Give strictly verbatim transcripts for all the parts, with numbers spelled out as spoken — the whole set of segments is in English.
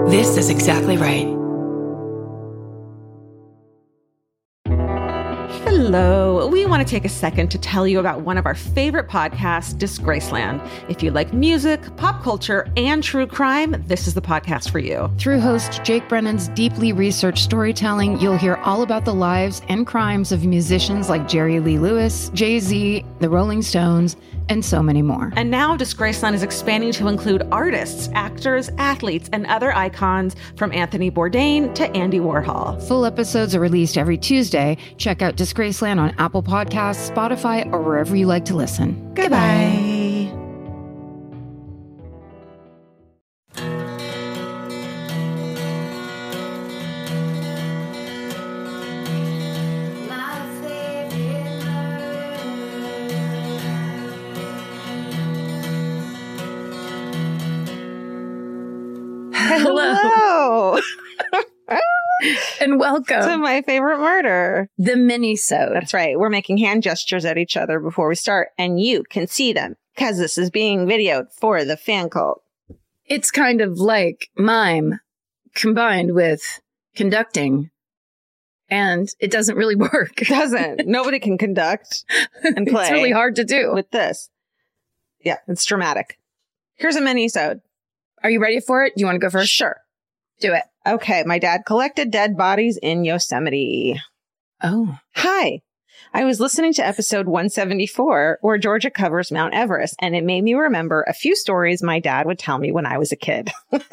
This is exactly right. Hello. We want to take a second to tell you about one of our favorite podcasts, Disgraceland. If you like music, pop culture, and true crime, this is the podcast for you. Through host Jake Brennan's deeply researched storytelling, you'll hear all about the lives and crimes of musicians like Jerry Lee Lewis, Jay-Z, the Rolling Stones, and so many more. And now Disgraceland is expanding to include artists, actors, athletes, and other icons from Anthony Bourdain to Andy Warhol. Full episodes are released every Tuesday. Check out Disgraceland on Apple Podcasts, Spotify, or wherever you like to listen. Goodbye. Goodbye. Hello. And welcome to my favorite murder, the mini-sode. That's right. We're making hand gestures at each other before we start, and you can see them because this is being videoed for the fan cult. It's kind of like mime combined with conducting, and it doesn't really work. It doesn't. Nobody can conduct and play. It's really hard to do with this. Yeah, it's dramatic. Here's a mini-sode. Are you ready for it? Do you want to go first? Sure. Do it. Okay, my dad collected dead bodies in Yosemite. Oh. Hi. I was listening to episode one seventy-four, where Georgia covers Mount Everest, and it made me remember a few stories my dad would tell me when I was a kid.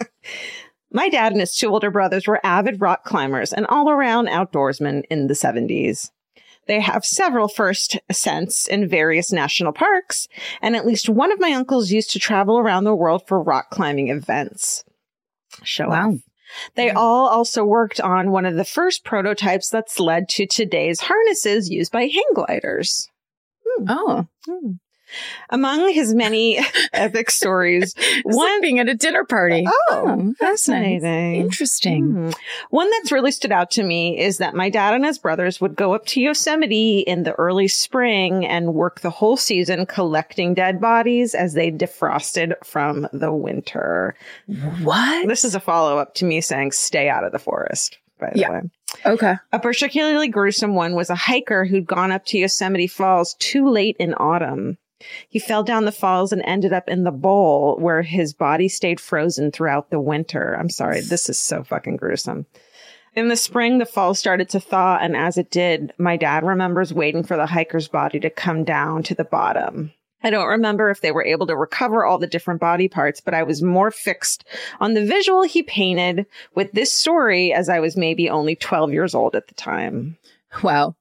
My dad and his two older brothers were avid rock climbers and all-around outdoorsmen in the seventies. They have several first ascents in various national parks, and at least one of my uncles used to travel around the world for rock climbing events. Show wow. off. They all also worked on one of the first prototypes that's led to today's harnesses used by hang gliders. Hmm. Oh. Hmm. Among his many epic stories, one like being at a dinner party. Oh, oh fascinating. Nice. Interesting. Hmm. One that's really stood out to me is that my dad and his brothers would go up to Yosemite in the early spring and work the whole season collecting dead bodies as they defrosted from the winter. What? This is a follow-up to me saying stay out of the forest, by the yeah. way. Okay. A particularly gruesome one was a hiker who'd gone up to Yosemite Falls too late in autumn. He fell down the falls and ended up in the bowl where his body stayed frozen throughout the winter. I'm sorry. This is so fucking gruesome. In the spring, the falls started to thaw. And as it did, my dad remembers waiting for the hiker's body to come down to the bottom. I don't remember if they were able to recover all the different body parts, but I was more fixed on the visual he painted with this story as I was maybe only twelve years old at the time. Wow.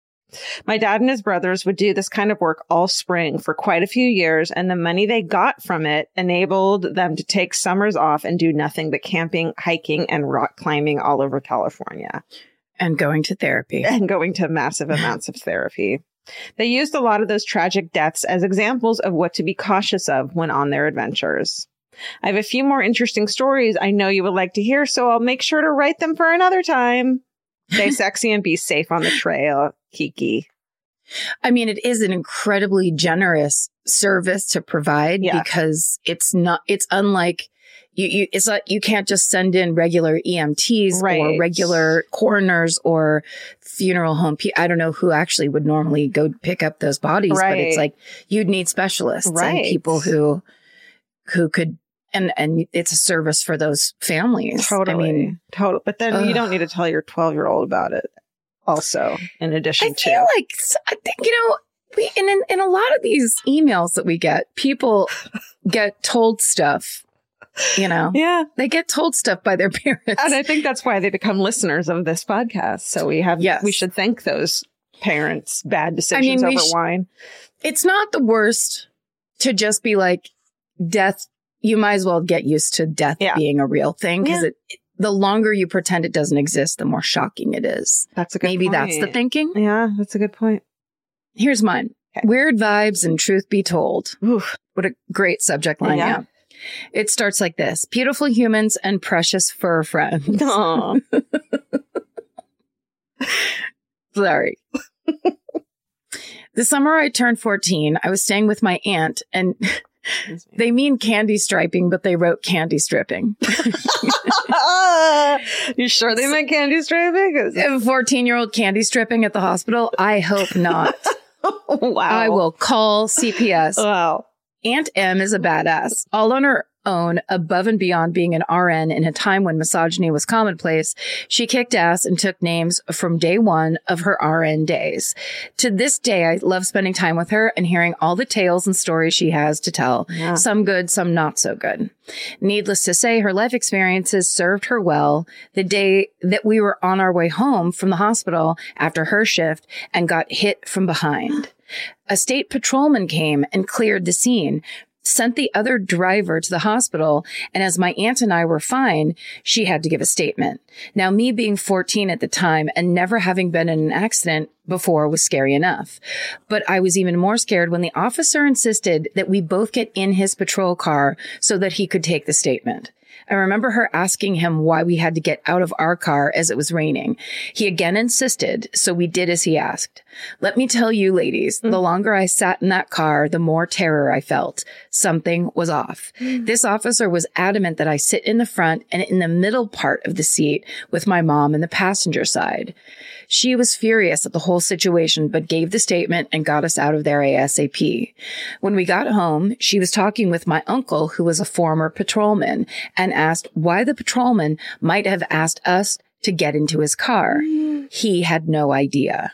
My dad and his brothers would do this kind of work all spring for quite a few years, and the money they got from it enabled them to take summers off and do nothing but camping, hiking, and rock climbing all over California. And going to therapy. And going to massive amounts of therapy. They used a lot of those tragic deaths as examples of what to be cautious of when on their adventures. I have a few more interesting stories I know you would like to hear, so I'll make sure to write them for another time. Stay sexy and be safe on the trail, Kiki. I mean, it is an incredibly generous service to provide yeah. because it's not, it's unlike you, you, it's like you can't just send in regular E M Ts right. or regular coroners or funeral home. I don't know who actually would normally go pick up those bodies, right. but it's like you'd need specialists right. and people who, who could, and, and it's a service for those families. Totally. I mean, totally. But then ugh. you don't need to tell your twelve year old about it. Also, in addition I to, I feel like, I think, you know, we, and in, in a lot of these emails that we get, people get told stuff, you know, yeah, they get told stuff by their parents. And I think that's why they become listeners of this podcast. So we have, yes. we should thank those parents' bad decisions I mean, over sh- wine. It's not the worst to just be like, death, you might as well get used to death yeah. being a real thing because yeah. it, the longer you pretend it doesn't exist, the more shocking it is. That's a good Maybe point. that's the thinking. Yeah, that's a good point. Here's mine. Okay. Weird vibes and truth be told. Oof. What a great subject line. Yeah. yeah. It starts like this. Beautiful humans and precious fur friends. Aww. Sorry. The summer I turned fourteen, I was staying with my aunt and They mean candy striping, but they wrote candy stripping. You sure they meant candy stripping? fourteen-year-old candy stripping at the hospital? I hope not. Wow. I will call C P S. Wow. Aunt Em is a badass. All on her own, above and beyond being an R N in a time when misogyny was commonplace, she kicked ass and took names from day one of her R N days. To this day, I love spending time with her and hearing all the tales and stories she has to tell. Yeah. Some good, some not so good. Needless to say, her life experiences served her well. The day that we were on our way home from the hospital after her shift and got hit from behind. A state patrolman came and cleared the scene, sent the other driver to the hospital, and as my aunt and I were fine, she had to give a statement. Now, me being fourteen at the time and never having been in an accident before was scary enough. But I was even more scared when the officer insisted that we both get in his patrol car so that he could take the statement. I remember her asking him why we had to get out of our car as it was raining. He again insisted, so we did as he asked. Let me tell you, ladies, mm. the longer I sat in that car, the more terror I felt. Something was off. Mm. This officer was adamant that I sit in the front and in the middle part of the seat with my mom in the passenger side. She was furious at the whole situation, but gave the statement and got us out of there ASAP. When we got home, she was talking with my uncle, who was a former patrolman, and asked why the patrolman might have asked us to get into his car. He had no idea.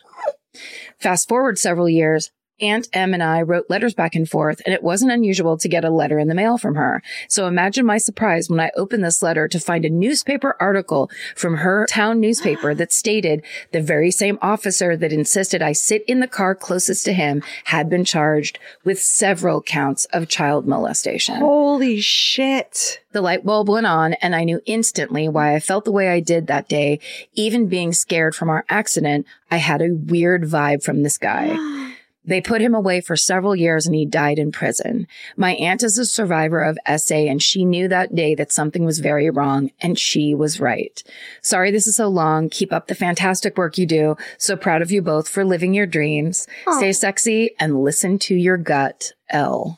Fast forward several years, Aunt Em and I wrote letters back and forth, and it wasn't unusual to get a letter in the mail from her. So imagine my surprise when I opened this letter to find a newspaper article from her town newspaper that stated the very same officer that insisted I sit in the car closest to him had been charged with several counts of child molestation. Holy shit. The light bulb went on, and I knew instantly why I felt the way I did that day. Even being scared from our accident, I had a weird vibe from this guy. They put him away for several years and he died in prison. My aunt is a survivor of S A and she knew that day that something was very wrong, and she was right. Sorry this is so long. Keep up the fantastic work you do. So proud of you both for living your dreams. Aww. Stay sexy and listen to your gut, Elle.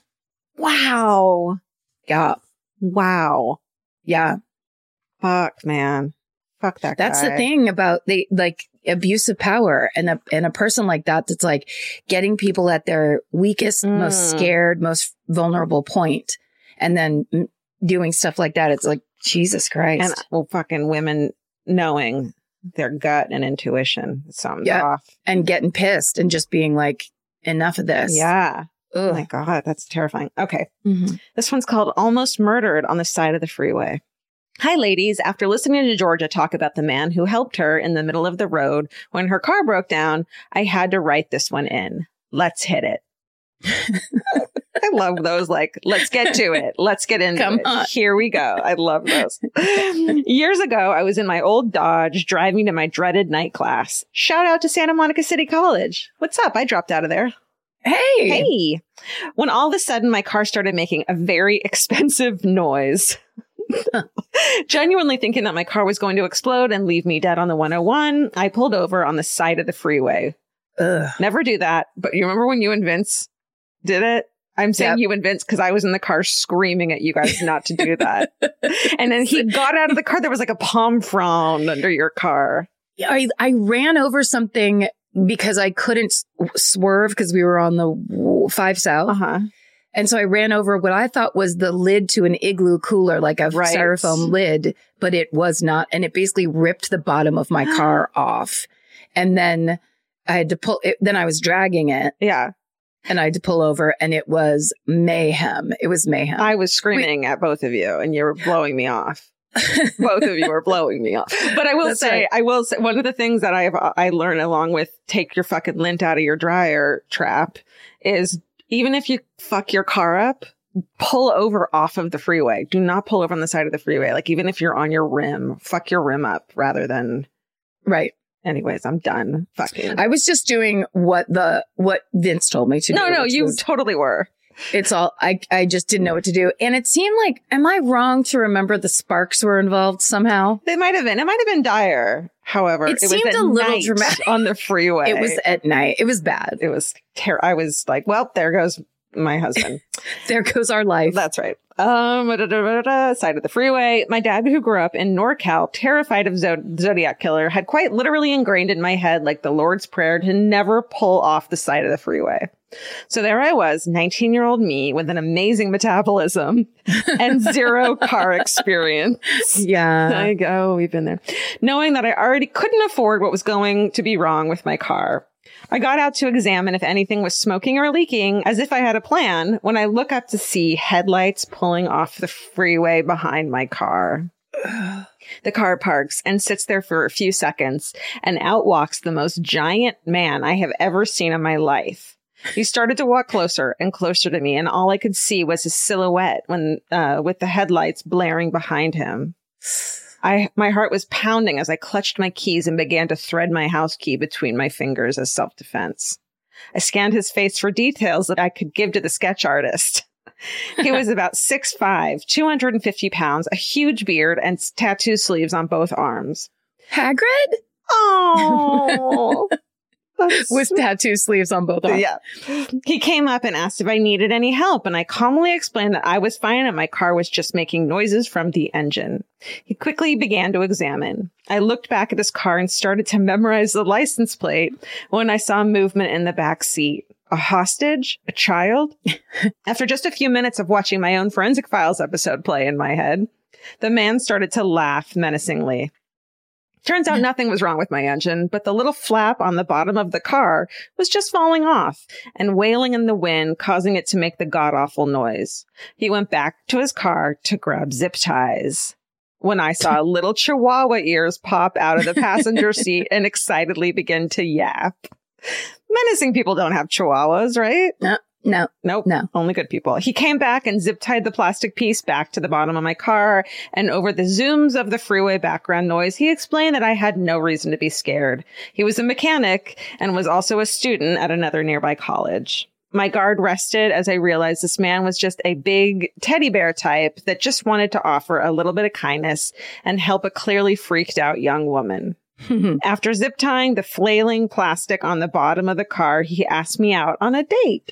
Wow. Yeah. Wow. Yeah. Fuck, man. Fuck that guy. That's the thing about the, like, abuse of power, and a and a person like that that's like getting people at their weakest, mm. most scared, most vulnerable point, and then doing stuff like that. It's like, Jesus Christ. And well, fucking women knowing their gut and intuition. Something's yeah. off. And getting pissed and just being like, enough of this. Yeah. Ugh. Oh my God, that's terrifying. Okay. Mm-hmm. This one's called Almost Murdered on the Side of the Freeway. Hi, ladies. After listening to Georgia talk about the man who helped her in the middle of the road when her car broke down, I had to write this one in. Let's hit it. I love those. Like, let's get to it. Let's get into Come it. On. Here we go. I love those. Years ago, I was in my old Dodge driving to my dreaded night class. Shout out to Santa Monica City College. What's up? I dropped out of there. Hey. Hey. When all of a sudden my car started making a very expensive noise. Genuinely thinking that my car was going to explode and leave me dead on the one oh one, I pulled over on the side of the freeway. Ugh. Never do that. But you remember when you and Vince did it? I'm saying yep. you and Vince because I was in the car screaming at you guys not to do that. And then he got out of the car. There was like a palm frond under your car. I, I ran over something because I couldn't swerve because we were on the five South. Uh-huh. And so I ran over what I thought was the lid to an Igloo cooler, like a right. styrofoam lid, but it was not. And it basically ripped the bottom of my car off. And then I had to pull it. Then I was dragging it. Yeah. And I had to pull over, and it was mayhem. It was mayhem. I was screaming Wait. at both of you, and you were blowing me off. Both of you were blowing me off. But I will That's say, right. I will say, one of the things that I've I learned along with take your fucking lint out of your dryer trap is even if you fuck your car up, pull over off of the freeway. Do not pull over on the side of the freeway. Like, even if you're on your rim, fuck your rim up rather than. Right. Anyways, I'm done fucking. I was just doing what the what Vince told me to no, do. No, no, you was, totally were. It's all, I, I just didn't know what to do. And it seemed like, am I wrong to remember the sparks were involved somehow? They might have been. It might have been dire. However, it, it seemed was at a little night dramatic on the freeway. It was at night. It was bad. It was terrible. I was like, well, there goes my husband. There goes our life. That's right. Um, da, da, da, da, side of the freeway. My dad, who grew up in NorCal, terrified of Zod- Zodiac Killer, had quite literally ingrained in my head, like the Lord's Prayer, to never pull off the side of the freeway. So there I was, nineteen-year-old me with an amazing metabolism and zero car experience. Yeah. I go, we've been there. Knowing that I already couldn't afford what was going to be wrong with my car. I got out to examine if anything was smoking or leaking, as if I had a plan, when I look up to see headlights pulling off the freeway behind my car. The car parks and sits there for a few seconds, and out walks the most giant man I have ever seen in my life. He started to walk closer and closer to me, and all I could see was his silhouette when, uh, with the headlights blaring behind him. I, my heart was pounding as I clutched my keys and began to thread my house key between my fingers as self-defense. I scanned his face for details that I could give to the sketch artist. He was about six foot five, two hundred fifty pounds, a huge beard, and tattoo sleeves on both arms. Hagrid? Oh, with tattoo sleeves on both arms. Yeah. He came up and asked if I needed any help, and I calmly explained that I was fine and my car was just making noises from the engine. He quickly began to examine. I looked back at his car and started to memorize the license plate when I saw movement in the back seat. A hostage? A child? After just a few minutes of watching my own Forensic Files episode play in my head, the man started to laugh menacingly. Turns out nothing was wrong with my engine, but the little flap on the bottom of the car was just falling off and wailing in the wind, causing it to make the god-awful noise. He went back to his car to grab zip ties when I saw little chihuahua ears pop out of the passenger seat and excitedly begin to yap. Menacing people don't have chihuahuas, right? No. No. Nope. No. Only good people. He came back and zip-tied the plastic piece back to the bottom of my car, and over the zooms of the freeway background noise, he explained that I had no reason to be scared. He was a mechanic and was also a student at another nearby college. My guard rested as I realized this man was just a big teddy bear type that just wanted to offer a little bit of kindness and help a clearly freaked out young woman. After zip-tying the flailing plastic on the bottom of the car, he asked me out on a date.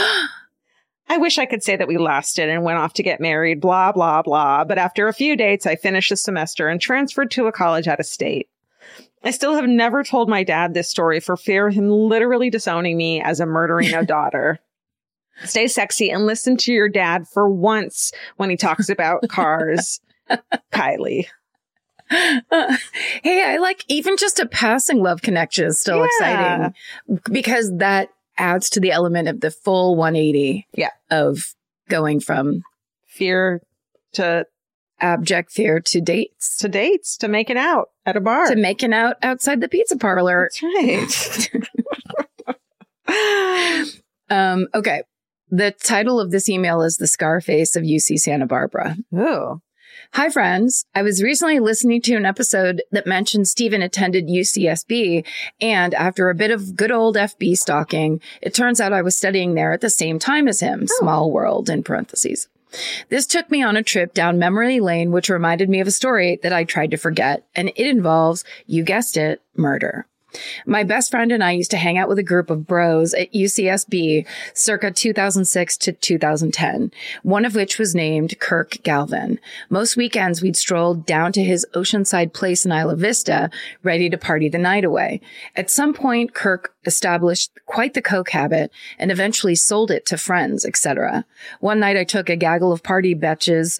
I wish I could say that we lasted and went off to get married, blah, blah, blah. But after a few dates, I finished the semester and transferred to a college out of state. I still have never told my dad this story for fear of him literally disowning me as a murdering a daughter. Stay sexy and listen to your dad for once when he talks about cars. Kylie. Uh, hey, I like even just a passing love connection is still yeah. exciting because that adds to the element of the full one eighty yeah. of going from fear to abject fear to dates. To dates, to making out at a bar. To making out outside the pizza parlor. That's right. um, okay. The title of this email is The Scarface of U C Santa Barbara. Ooh. Hi, friends. I was recently listening to an episode that mentioned Stephen attended U C S B, and after a bit of good old F B stalking, it turns out I was studying there at the same time as him. Oh. Small world, in parentheses. This took me on a trip down memory lane, which reminded me of a story that I tried to forget, and it involves, you guessed it, murder. My best friend and I used to hang out with a group of bros at U C S B circa two thousand six to two thousand ten, one of which was named Kirk Galvin. Most weekends, we'd stroll down to his oceanside place in Isla Vista, ready to party the night away. At some point, Kirk established quite the coke habit and eventually sold it to friends, et cetera. One night, I took a gaggle of party betches...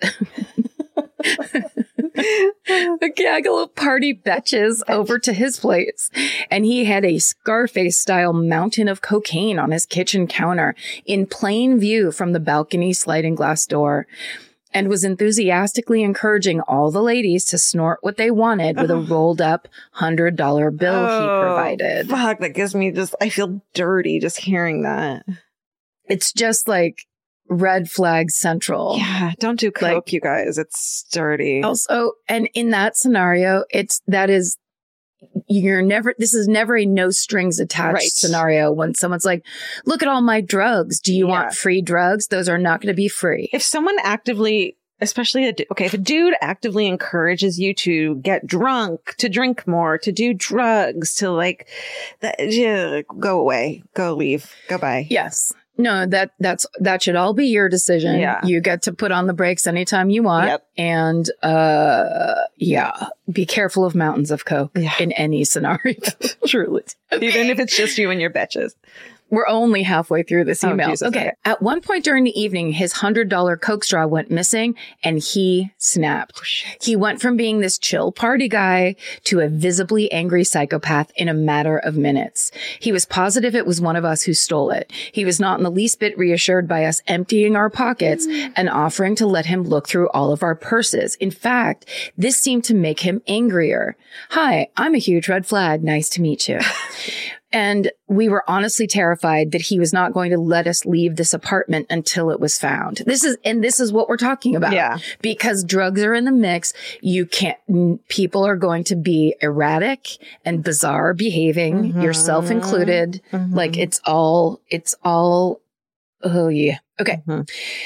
a gaggle of party betches over to his place, and he had a Scarface-style mountain of cocaine on his kitchen counter in plain view from the balcony sliding glass door, and was enthusiastically encouraging all the ladies to snort what they wanted with a rolled-up one hundred dollar bill oh, he provided. Fuck, that gives me just, I feel dirty just hearing that. It's just like red flag central. Yeah, don't do coke, like, you guys. It's dirty. Also, and in that scenario, it's that is you're never. This is never a no strings attached right. scenario. When someone's like, "Look at all my drugs. Do you yeah. want free drugs? Those are not going to be free." If someone actively, especially a okay, if a dude actively encourages you to get drunk, to drink more, to do drugs, to like, that, yeah, go away, go leave, go bye. Yes. No, that that's that should all be your decision. Yeah. You get to put on the brakes anytime you want. Yep. And uh yeah, be careful of mountains of coke yeah. in any scenario. Truly. Okay. Even if it's just you and your bitches. We're only halfway through this email. Oh, Jesus, okay. okay. At one point during the evening, his one hundred dollars Coke straw went missing and he snapped. Oh, he went from being this chill party guy to a visibly angry psychopath in a matter of minutes. He was positive it was one of us who stole it. He was not in the least bit reassured by us emptying our pockets mm. and offering to let him look through all of our purses. In fact, this seemed to make him angrier. Hi, I'm a huge red flag. Nice to meet you. And we were honestly terrified that he was not going to let us leave this apartment until it was found. This is, and this is what we're talking about. Yeah. Because drugs are in the mix. You can't, people are going to be erratic and bizarre behaving, mm-hmm. yourself included. Mm-hmm. Like it's all, it's all, oh yeah. Okay. Mm-hmm.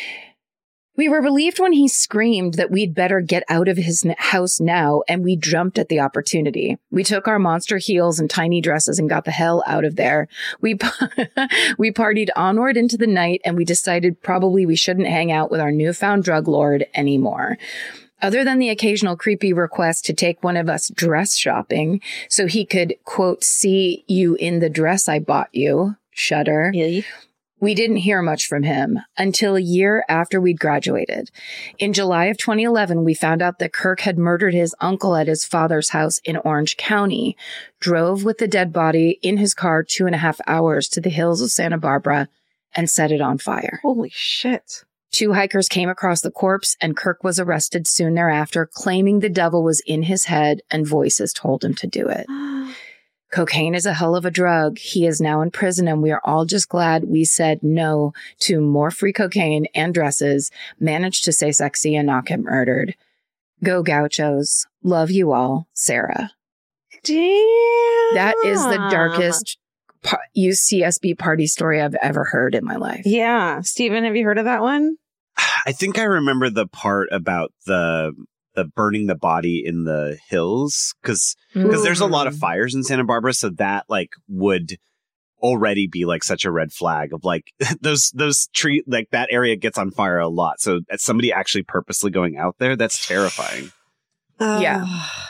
We were relieved when he screamed that we'd better get out of his n- house now, and we jumped at the opportunity. We took our monster heels and tiny dresses and got the hell out of there. We we partied onward into the night, and we decided probably we shouldn't hang out with our newfound drug lord anymore. Other than the occasional creepy request to take one of us dress shopping so he could, quote, see you in the dress I bought you, shudder. Yeah. We didn't hear much from him until a year after we'd graduated. In July of twenty eleven, we found out that Kirk had murdered his uncle at his father's house in Orange County, drove with the dead body in his car two and a half hours to the hills of Santa Barbara, and set it on fire. Holy shit. Two hikers came across the corpse, and Kirk was arrested soon thereafter, claiming the devil was in his head and voices told him to do it. Cocaine is a hell of a drug. He is now in prison, and we are all just glad we said no to more free cocaine and dresses, managed to say sexy and not get murdered. Go Gauchos. Love you all, Sarah. Damn. That is the darkest par- U C S B party story I've ever heard in my life. Yeah. Steven, have you heard of that one? I think I remember the part about the... the burning the body in the hills, because because there's a lot of fires in Santa Barbara, so that like would already be like such a red flag of like those those tree like that area gets on fire a lot. So that's somebody actually purposely going out there. That's terrifying. Uh, yeah,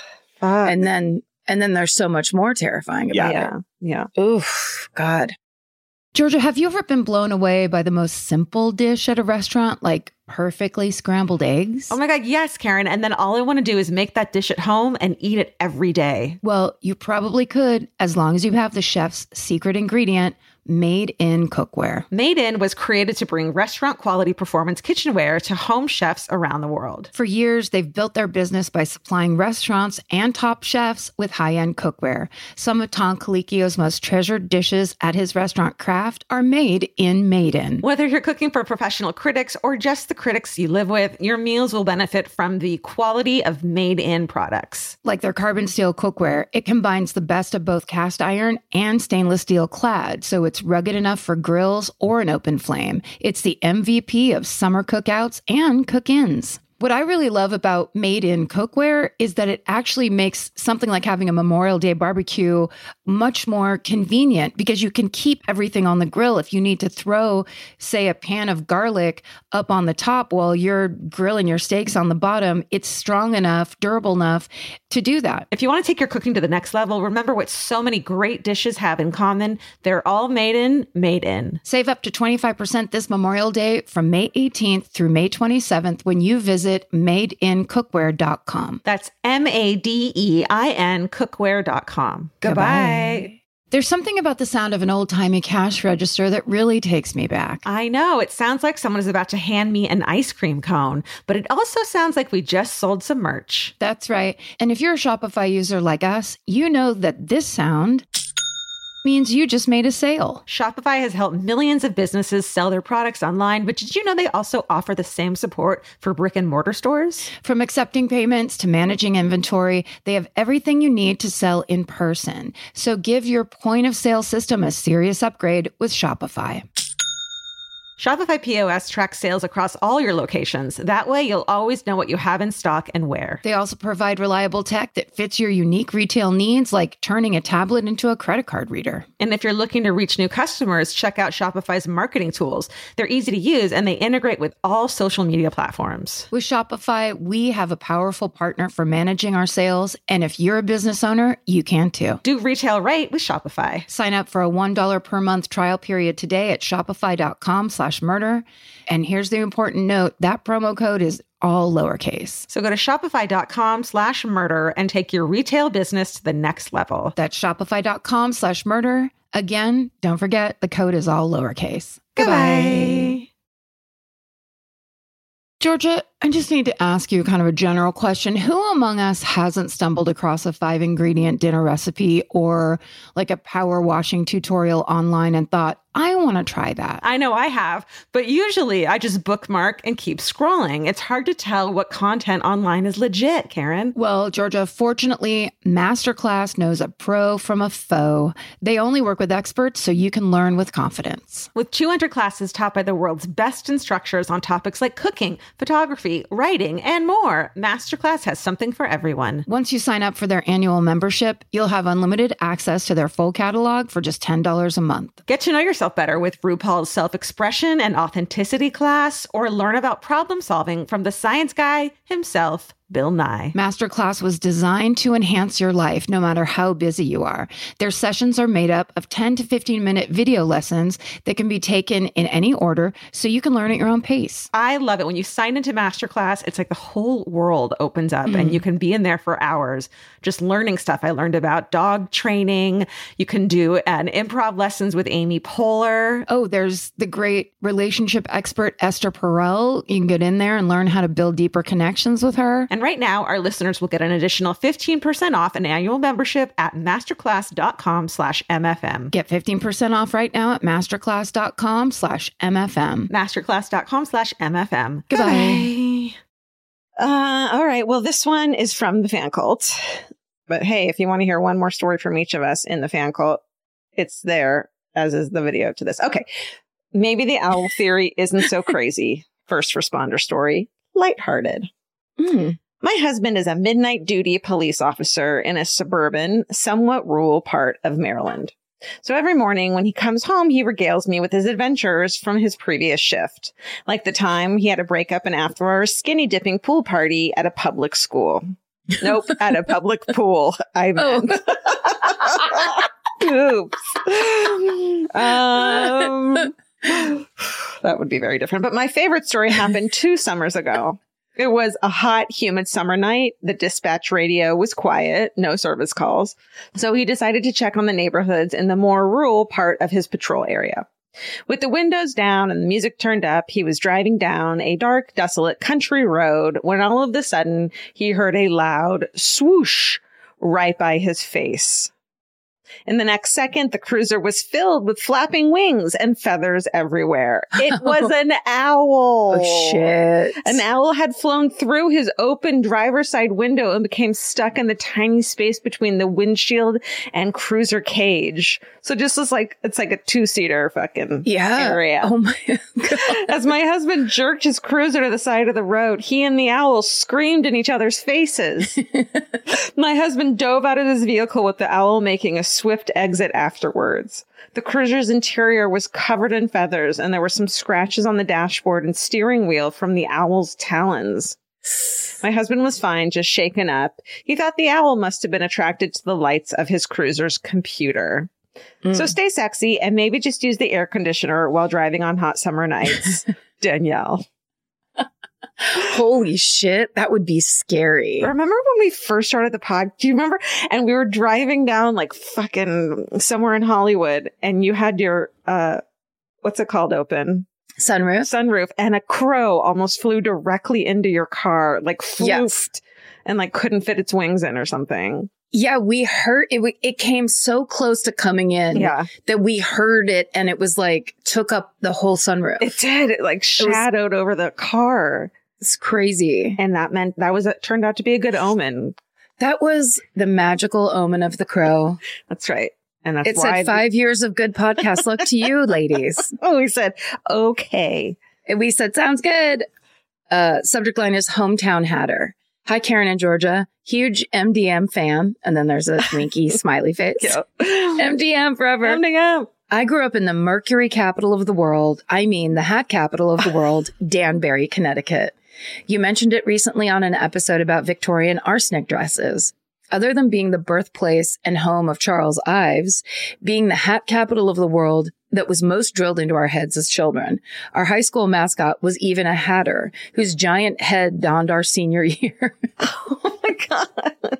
fuck. and then and then there's so much more terrifying about yeah. it. Yeah, yeah. Oof, God. Georgia, have you ever been blown away by the most simple dish at a restaurant, like perfectly scrambled eggs? Oh my God, yes, Karen. And then all I want to do is make that dish at home and eat it every day. Well, you probably could, as long as you have the chef's secret ingredient, Made in Cookware. Made In was created to bring restaurant quality performance kitchenware to home chefs around the world. For years, they've built their business by supplying restaurants and top chefs with high-end cookware. Some of Tom Colicchio's most treasured dishes at his restaurant Craft are made in Made In. Whether you're cooking for professional critics or just the critics you live with, your meals will benefit from the quality of Made In products. Like their carbon steel cookware, it combines the best of both cast iron and stainless steel clad, so it's rugged enough for grills or an open flame. It's the M V P of summer cookouts and cook-ins. What I really love about Made in Cookware is that it actually makes something like having a Memorial Day barbecue much more convenient because you can keep everything on the grill. If you need to throw, say, a pan of garlic up on the top while you're grilling your steaks on the bottom, it's strong enough, durable enough to do that. If you want to take your cooking to the next level, remember what so many great dishes have in common. They're all made in, made in. Save up to twenty-five percent this Memorial Day from May eighteenth through May twenty-seventh when you visit made in cookware dot com. That's M A D E I N cookware dot com. Goodbye. Goodbye. There's something about the sound of an old-timey cash register that really takes me back. I know. It sounds like someone is about to hand me an ice cream cone, but it also sounds like we just sold some merch. That's right. And if you're a Shopify user like us, you know that this sound means you just made a sale. Shopify has helped millions of businesses sell their products online, but did you know they also offer the same support for brick and mortar stores? From accepting payments to managing inventory, they have everything you need to sell in person. So give your point of sale system a serious upgrade with Shopify. Shopify P O S tracks sales across all your locations. That way, you'll always know what you have in stock and where. They also provide reliable tech that fits your unique retail needs, like turning a tablet into a credit card reader. And if you're looking to reach new customers, check out Shopify's marketing tools. They're easy to use, and they integrate with all social media platforms. With Shopify, we have a powerful partner for managing our sales. And if you're a business owner, you can too. Do retail right with Shopify. Sign up for a one dollar per month trial period today at shopify.com slash murder. And here's the important note, that promo code is all lowercase. So go to shopify.com slash murder and take your retail business to the next level. That's shopify.com slash murder. Again, don't forget, the code is all lowercase. Goodbye. Georgia, I just need to ask you kind of a general question. Who among us hasn't stumbled across a five ingredient dinner recipe or like a power washing tutorial online and thought, I want to try that? I know I have, but usually I just bookmark and keep scrolling. It's hard to tell what content online is legit, Karen. Well, Georgia, fortunately, Masterclass knows a pro from a foe. They only work with experts so you can learn with confidence. With two hundred classes taught by the world's best instructors on topics like cooking, photography, writing, and more, Masterclass has something for everyone. Once you sign up for their annual membership, you'll have unlimited access to their full catalog for just ten dollars a month. Get to know yourself better with RuPaul's self-expression and authenticity class, or learn about problem solving from the science guy himself, Bill Nye. Masterclass was designed to enhance your life no matter how busy you are. Their sessions are made up of ten to fifteen minute video lessons that can be taken in any order so you can learn at your own pace. I love it. When you sign into Masterclass, it's like the whole world opens up Mm. and you can be in there for hours just learning stuff. I learned about dog training. You can do an improv lessons with Amy Poehler. Oh, there's the great relationship expert Esther Perel. You can get in there and learn how to build deeper connections with her. And right now, our listeners will get an additional fifteen percent off an annual membership at masterclass.com slash MFM. Get fifteen percent off right now at masterclass.com slash MFM. Masterclass.com slash MFM. Goodbye. Uh, all right. Well, this one is from the fan cult. But hey, if you want to hear one more story from each of us in the fan cult, it's there, as is the video to this. Okay. Maybe the owl theory isn't so crazy. First responder story. Lighthearted. Mm. My husband is a midnight duty police officer in a suburban, somewhat rural part of Maryland. So every morning when he comes home, he regales me with his adventures from his previous shift, like the time he had to break up an after-hours skinny dipping pool party at a public school. Nope, at a public pool, I meant. Oh. Oops. Um, that would be very different. But my favorite story happened two summers ago. It was a hot, humid summer night. The dispatch radio was quiet, no service calls. So he decided to check on the neighborhoods in the more rural part of his patrol area. With the windows down and the music turned up, he was driving down a dark, desolate country road when all of a sudden he heard a loud swoosh right by his face. In the next second, the cruiser was filled with flapping wings and feathers everywhere. It was an owl. Oh, shit. An owl had flown through his open driver's side window and became stuck in the tiny space between the windshield and cruiser cage. So just was like, it's like a two-seater fucking yeah. area. Oh my God. As my husband jerked his cruiser to the side of the road, he and the owl screamed in each other's faces. My husband dove out of his vehicle with the owl making a swift exit afterwards. The cruiser's interior was covered in feathers, and there were some scratches on the dashboard and steering wheel from the owl's talons. My husband was fine, just shaken up. He thought the owl must have been attracted to the lights of his cruiser's computer. Mm. So stay sexy and maybe just use the air conditioner while driving on hot summer nights. Danielle. Holy shit, that would be scary. Remember when we first started the pod? Do you remember? And we were driving down like fucking somewhere in Hollywood, and you had your, uh, what's it called open? Sunroof. Sunroof. And a crow almost flew directly into your car, like floofed yes. and like couldn't fit its wings in or something. Yeah, we heard it. It came so close to coming in yeah. that we heard it, and it was like took up the whole sunroof. It did. It like shadowed it was, over the car. It's crazy. And that meant that was it turned out to be a good omen. That was the magical omen of the crow. That's right. And that's it why said five years of good podcast luck to you, ladies. Oh, we said, okay. And we said, sounds good. Uh, subject line is Hometown Hatter. Hi, Karen and Georgia. Huge M D M fan. And then there's a winky smiley face. Yep. M D M forever. M D M. I grew up in the Mercury capital of the world. I mean, the hat capital of the world, Danbury, Connecticut. You mentioned it recently on an episode about Victorian arsenic dresses. Other than being the birthplace and home of Charles Ives, being the hat capital of the world that was most drilled into our heads as children, our high school mascot was even a hatter whose giant head donned our senior year. Oh my God.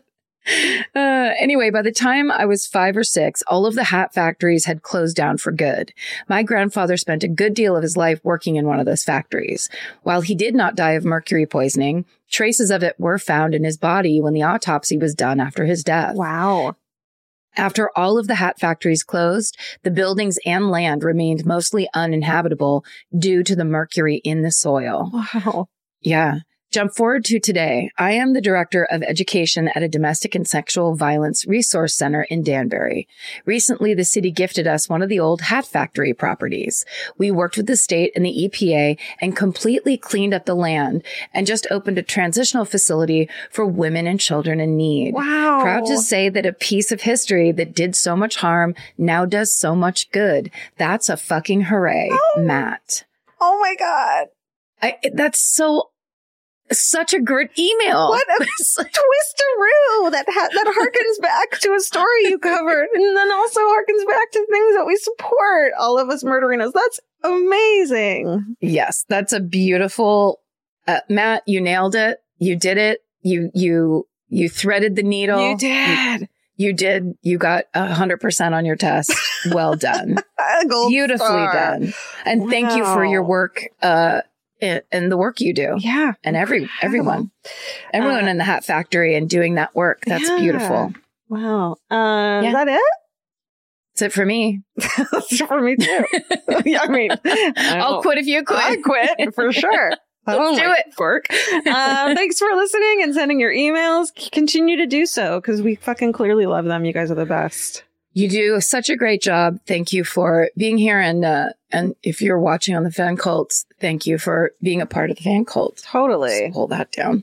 Uh, anyway, by the time I was five or six, all of the hat factories had closed down for good. My grandfather spent a good deal of his life working in one of those factories. While he did not die of mercury poisoning, traces of it were found in his body when the autopsy was done after his death. Wow. After all of the hat factories closed, the buildings and land remained mostly uninhabitable due to the mercury in the soil. Wow. Yeah. Jump forward to today. I am the director of education at a domestic and sexual violence resource center in Danbury. Recently, the city gifted us one of the old hat factory properties. We worked with the state and the E P A and completely cleaned up the land and just opened a transitional facility for women and children in need. Wow. Proud to say that a piece of history that did so much harm now does so much good. That's a fucking hooray, oh. Matt. Oh my God. I, that's so... Such a good email. What a twisteroo that ha- that harkens back to a story you covered, and then also harkens back to things that we support. All of us murdering us. That's amazing. Yes, that's a beautiful. Uh, Matt, you nailed it. You did it. You you you threaded the needle. You did. You, you did. You got a hundred percent on your test. Well done. Beautifully star. done. And wow. Thank you for your work. Uh, And the work you do. Yeah. And every, incredible. everyone. Everyone uh, in the hat factory and doing that work. That's yeah. beautiful. Wow. Um, yeah. Is that it? That's it for me. That's it for me too. Yeah, I mean, I I'll quit if you quit. I quit for sure. Let's do it. Work. Uh, thanks for listening and sending your emails. Continue to do so because we fucking clearly love them. You guys are the best. You do such a great job. Thank you for being here. And uh, and if you're watching on the Fan Cults, thank you for being a part of the Fan Cult. Totally. Just hold that down.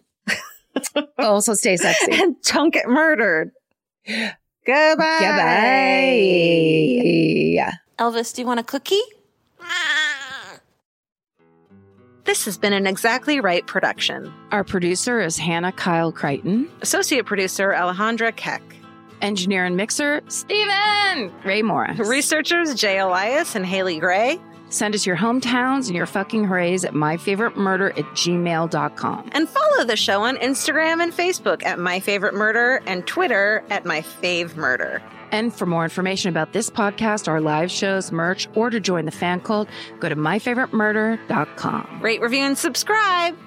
Also stay sexy. And don't get murdered. Goodbye. Goodbye. Yeah. Elvis, do you want a cookie? This has been an Exactly Right production. Our producer is Hannah Kyle Crichton. Associate producer Alejandra Keck. Engineer and mixer, Steven Ray Morris. Researchers, Jay Elias and Haley Gray. Send us your hometowns and your fucking hoorays at myfavoritemurder at gmail dot com. And follow the show on Instagram and Facebook at myfavoritemurder and Twitter at myfavemurder. And for more information about this podcast, our live shows, merch, or to join the fan cult, go to myfavoritemurder dot com. Rate, review, and subscribe.